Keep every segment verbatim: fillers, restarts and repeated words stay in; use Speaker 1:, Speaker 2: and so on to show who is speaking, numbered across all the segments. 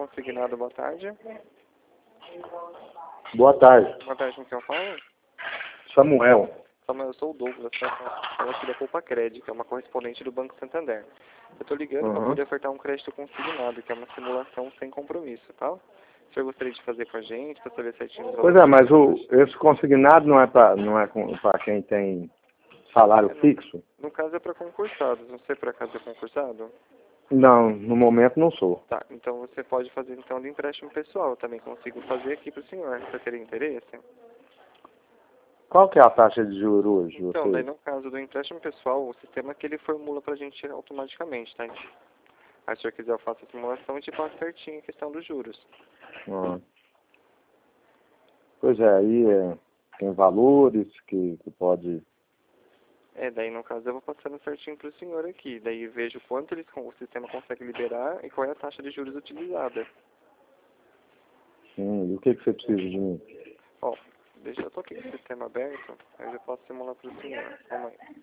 Speaker 1: consignado, boa tarde.
Speaker 2: Boa tarde.
Speaker 1: Boa tarde, com quem eu falo?
Speaker 2: Samuel.
Speaker 1: Samuel, eu sou o Douglas, tá? Eu aqui da Poupa Crédito, que é uma correspondente do Banco Santander. Eu tô ligando
Speaker 2: Uhum.
Speaker 1: para poder ofertar um crédito consignado, que é uma simulação sem compromisso, tá? O senhor gostaria de fazer com a gente, para saber certinho os
Speaker 2: Pois
Speaker 1: valores?
Speaker 2: é, mas o, esse consignado não é para não é para quem tem salário
Speaker 1: É, no,
Speaker 2: fixo?
Speaker 1: no caso é para concursados, não sei por acaso é concursado?
Speaker 2: Não, no momento não sou.
Speaker 1: Tá, então você pode fazer então de empréstimo pessoal, eu também consigo fazer aqui para o senhor. Você teria interesse?
Speaker 2: Qual que é a taxa de juros hoje?
Speaker 1: Então, daí
Speaker 2: Você...
Speaker 1: no caso do empréstimo pessoal, o sistema é que ele formula pra gente automaticamente, tá? Aí se o senhor quiser eu faço a simulação e te passo certinho a questão dos juros.
Speaker 2: Ah. Pois é, aí é, tem valores que, que pode...
Speaker 1: É, daí no caso eu vou passando certinho pro senhor aqui, daí vejo quanto eles, o sistema consegue liberar e qual é a taxa de juros utilizada.
Speaker 2: Sim, e o que, que você precisa de mim?
Speaker 1: Ó, deixa eu tô aqui com o sistema aberto, aí eu já posso simular pro senhor. Calma aí.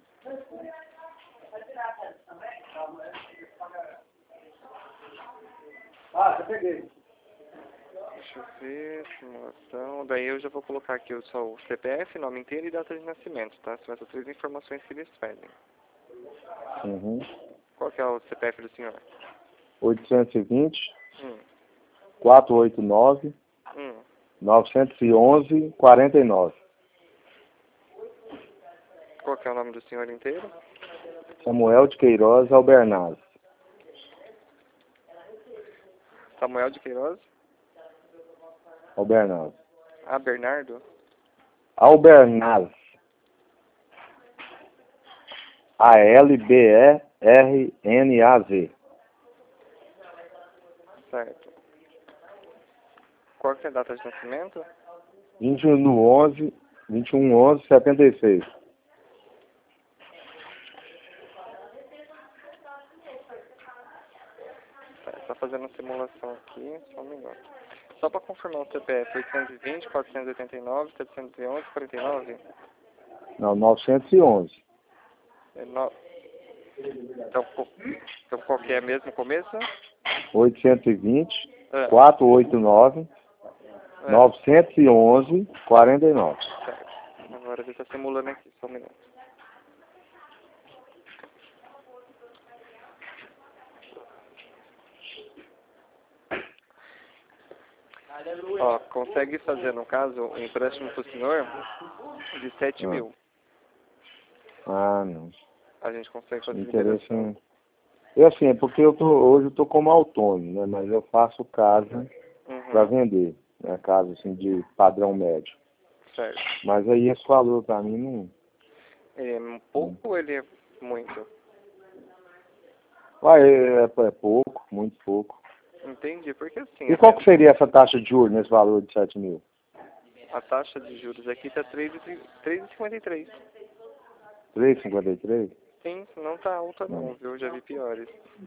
Speaker 2: Ah, já peguei.
Speaker 1: Deixa eu ver, simulação. Daí eu já vou colocar aqui o só o C P F, nome inteiro e data de nascimento, tá? São essas três informações que eles pedem.
Speaker 2: Uhum.
Speaker 1: Qual que é o C P F do senhor?
Speaker 2: oitocentos e vinte,
Speaker 1: Hum,
Speaker 2: quatrocentos e oitenta e nove,
Speaker 1: hum.
Speaker 2: novecentos e onze, quarenta e nove.
Speaker 1: Qual que é o nome do senhor inteiro?
Speaker 2: Samuel de Queiroz Albernaz.
Speaker 1: Samuel de Queiroz?
Speaker 2: Albernaz.
Speaker 1: Ah, Bernardo?
Speaker 2: Albernaz. A L B E R N A Z.
Speaker 1: Certo. Qual que é a data de nascimento?
Speaker 2: vinte e um do onze, vinte e um do onze, setenta e seis.
Speaker 1: Tá, só fazendo a simulação aqui, só um minuto. Só para confirmar o C P F, oitocentos e vinte, quatrocentos e oitenta e nove, setecentos e onze, quarenta e nove?
Speaker 2: Não, novecentos e onze.
Speaker 1: É no... então, co- então qual que é mesmo o começo?
Speaker 2: oitocentos e vinte,
Speaker 1: Ah,
Speaker 2: quatrocentos e oitenta e nove,
Speaker 1: ah,
Speaker 2: novecentos e onze, quarenta e nove.
Speaker 1: certo. Agora ele está simulando aqui, só um minuto. Ó, consegue fazer, no caso, um empréstimo para o senhor de sete
Speaker 2: Ah,
Speaker 1: mil.
Speaker 2: ah não.
Speaker 1: A gente consegue fazer
Speaker 2: Interesse
Speaker 1: liberação.
Speaker 2: em... Eu assim, é porque eu tô, hoje eu tô como autônomo, né? Mas eu faço casa para
Speaker 1: Uhum,
Speaker 2: vender, né? Casa assim de padrão médio.
Speaker 1: certo.
Speaker 2: Mas aí esse valor para mim não...
Speaker 1: Ele é um pouco ou ele é muito?
Speaker 2: Ah, é, é pouco, muito pouco.
Speaker 1: Entendi, porque assim,
Speaker 2: E qual
Speaker 1: até
Speaker 2: que seria essa taxa de juros nesse valor de sete mil?
Speaker 1: a taxa de juros aqui está três vírgula cinquenta e três.
Speaker 2: três vírgula cinquenta e três?
Speaker 1: Sim, não tá alta não,
Speaker 2: Não.
Speaker 1: viu? Já vi piores.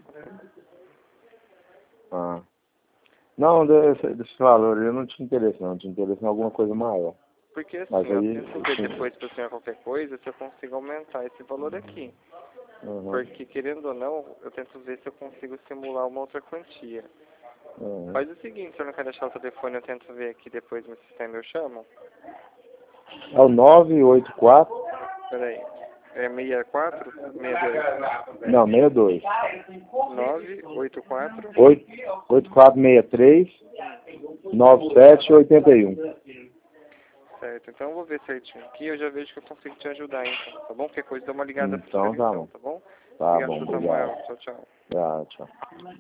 Speaker 2: Ah. Não, desse, desse valor eu não tinha interesse não, eu tinha interesse em alguma coisa maior.
Speaker 1: Porque
Speaker 2: Mas
Speaker 1: assim, eu
Speaker 2: aí...
Speaker 1: tento ver depois para o senhor qualquer coisa se eu consigo aumentar esse valor aqui.
Speaker 2: Uhum,
Speaker 1: Porque querendo ou não, eu tento ver se eu consigo simular uma outra quantia.
Speaker 2: uhum.
Speaker 1: Faz o seguinte, se eu não quer deixar o telefone, eu tento ver aqui depois no sistema, eu chamo.
Speaker 2: É o nove oito quatro...
Speaker 1: Peraí. É sessenta e quatro? sessenta e dois?
Speaker 2: Não, sessenta e dois.
Speaker 1: nove oito quatro?
Speaker 2: oito oito quatro seis três, nove sete oito um.
Speaker 1: Certo, então eu vou ver certinho aqui, eu já vejo que eu consigo te ajudar então, tá bom? Qualquer coisa dá uma ligada pro
Speaker 2: Então
Speaker 1: senhor
Speaker 2: tá
Speaker 1: então,
Speaker 2: bom.
Speaker 1: tá bom?
Speaker 2: Tá
Speaker 1: Obrigado,
Speaker 2: bom,
Speaker 1: seu
Speaker 2: obrigado.
Speaker 1: Samuel. Tchau, tchau.
Speaker 2: Tá, tchau.